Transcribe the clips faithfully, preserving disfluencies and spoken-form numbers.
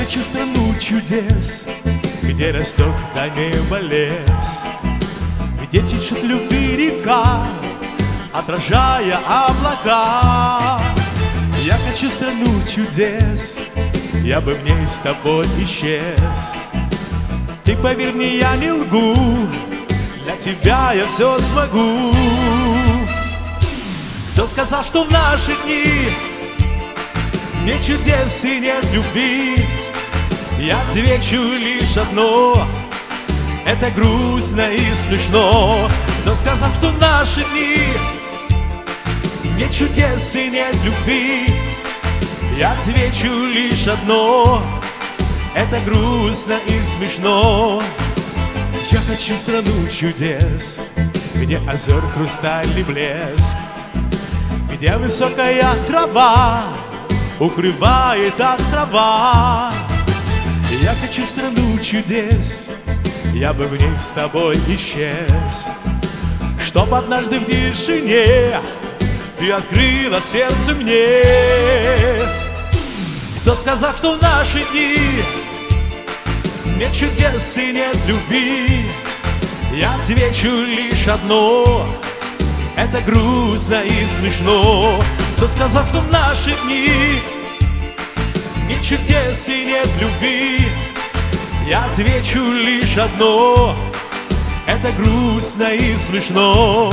хочу в страну чудес, где растет до неба лес, где течет любви река, отражая облака. Я хочу в страну чудес, я бы в ней с тобой исчез. Ты поверь мне, я не лгу, для тебя я все смогу. Кто сказал, что в наши дни нет чудес и нет любви? Я отвечу лишь одно: это грустно и смешно. Кто сказал, что в наши дни нет чудес и нет любви? Я отвечу лишь одно: это грустно и смешно. Я хочу в страну чудес, где озер хрустальный блеск, где высокая трава укрывает острова. Я хочу в страну чудес, я бы в ней с тобой исчез, чтоб однажды в тишине ты открыла сердце мне. Кто сказал, что в наши дни нет чудес и нет любви? Я отвечу лишь одно: это грустно и смешно. Кто сказал, что в наши дни нет чудес и нет любви? Я отвечу лишь одно: это грустно и смешно.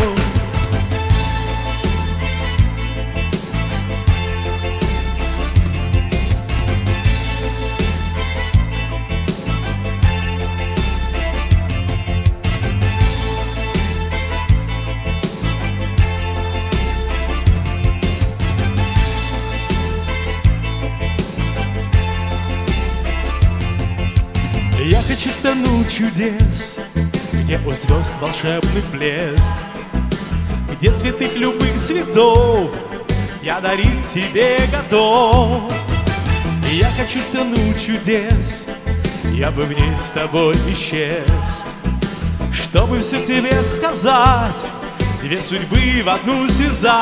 Я хочу в страну чудес, где у звезд волшебный блеск, где цветы любых цветов я дарить тебе готов. Я хочу в страну чудес, я бы в ней с тобой исчез, чтобы все тебе сказать, две судьбы в одну связать.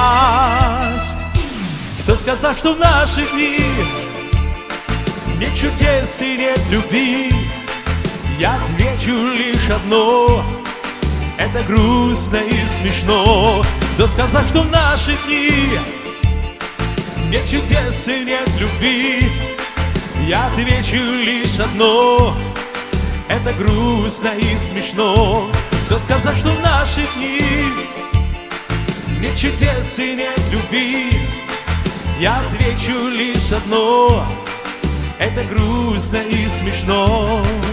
Кто сказал, что в наши дни нет чудес и нет любви? Я отвечу лишь одно: это грустно и смешно. Кто сказал, что в наши дни нет чудес и нет любви? Я отвечу лишь одно: это грустно и смешно. Кто сказал, что в наши дни нет чудес и нет любви? Я отвечу лишь одно: это грустно и смешно.